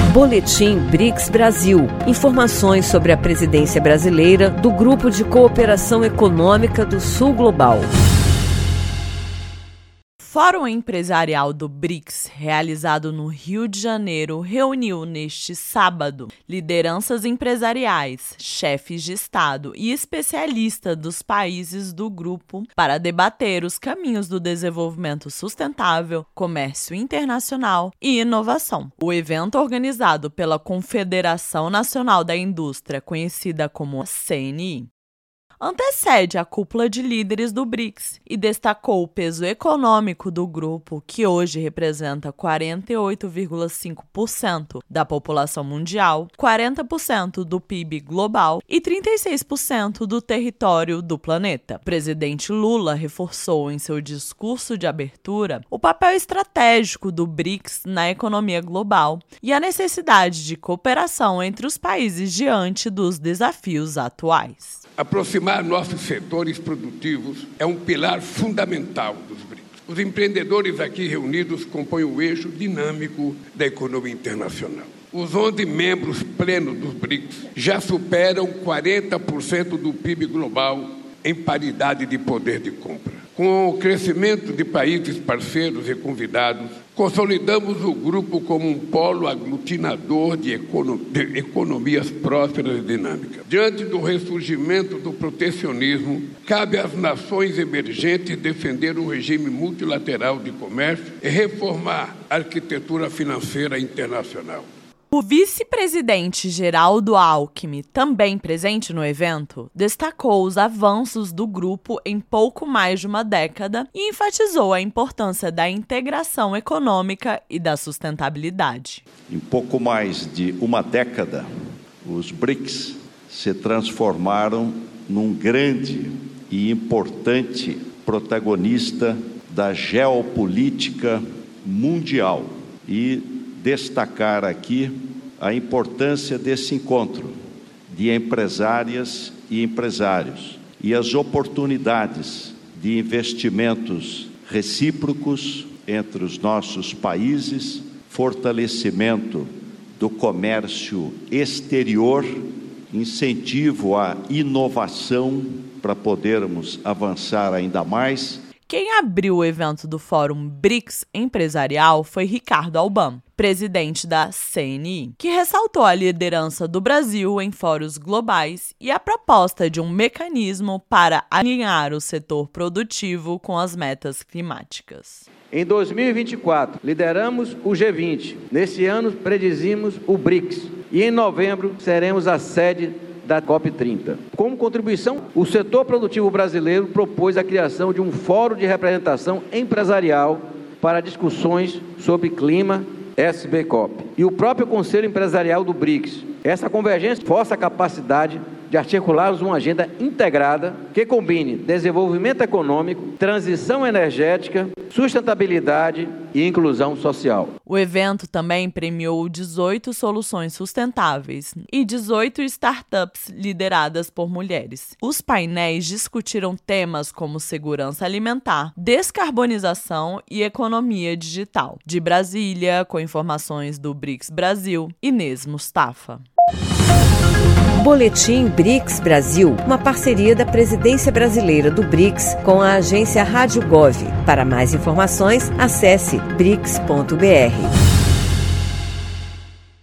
Boletim BRICS Brasil. Informações sobre a presidência brasileira do Grupo de Cooperação Econômica do Sul Global. Fórum Empresarial do BRICS, realizado no Rio de Janeiro, reuniu neste sábado lideranças empresariais, chefes de Estado e especialistas dos países do grupo para debater os caminhos do desenvolvimento sustentável, comércio internacional e inovação. O evento, organizado pela Confederação Nacional da Indústria, conhecida como CNI, antecede a cúpula de líderes do BRICS e destacou o peso econômico do grupo, que hoje representa 48,5% da população mundial, 40% do PIB global e 36% do território do planeta. O presidente Lula reforçou em seu discurso de abertura o papel estratégico do BRICS na economia global e a necessidade de cooperação entre os países diante dos desafios atuais. Aproximar nossos setores produtivos é um pilar fundamental dos BRICS. Os empreendedores aqui reunidos compõem o eixo dinâmico da economia internacional. Os 11 membros plenos dos BRICS já superam 40% do PIB global em paridade de poder de compra. Com o crescimento de países parceiros e convidados, consolidamos o grupo como um polo aglutinador de economias prósperas e dinâmicas. Diante do ressurgimento do protecionismo, cabe às nações emergentes defender o regime multilateral de comércio e reformar a arquitetura financeira internacional. O vice-presidente Geraldo Alckmin, também presente no evento, destacou os avanços do grupo em pouco mais de uma década e enfatizou a importância da integração econômica e da sustentabilidade. Em pouco mais de uma década, os BRICS se transformaram num grande e importante protagonista da geopolítica mundial e destacar aqui a importância desse encontro de empresárias e empresários e as oportunidades de investimentos recíprocos entre os nossos países, fortalecimento do comércio exterior, incentivo à inovação para podermos avançar ainda mais. Quem abriu o evento do Fórum BRICS Empresarial foi Ricardo Albam, presidente da CNI, que ressaltou a liderança do Brasil em fóruns globais e a proposta de um mecanismo para alinhar o setor produtivo com as metas climáticas. Em 2024, lideramos o G20. Nesse ano, predizimos o BRICS. E em novembro, seremos a sede da COP30. Como contribuição, o setor produtivo brasileiro propôs a criação de um fórum de representação empresarial para discussões sobre clima, SBCOP, e o próprio Conselho Empresarial do BRICS. Essa convergência força a capacidade de articularmos uma agenda integrada que combine desenvolvimento econômico, transição energética, sustentabilidade e inclusão social. O evento também premiou 18 soluções sustentáveis e 18 startups lideradas por mulheres. Os painéis discutiram temas como segurança alimentar, descarbonização e economia digital. De Brasília, com informações do BRICS Brasil, Inês Mustafa. Boletim BRICS Brasil, uma parceria da Presidência Brasileira do BRICS com a agência Rádio Gov. Para mais informações, acesse brics.br.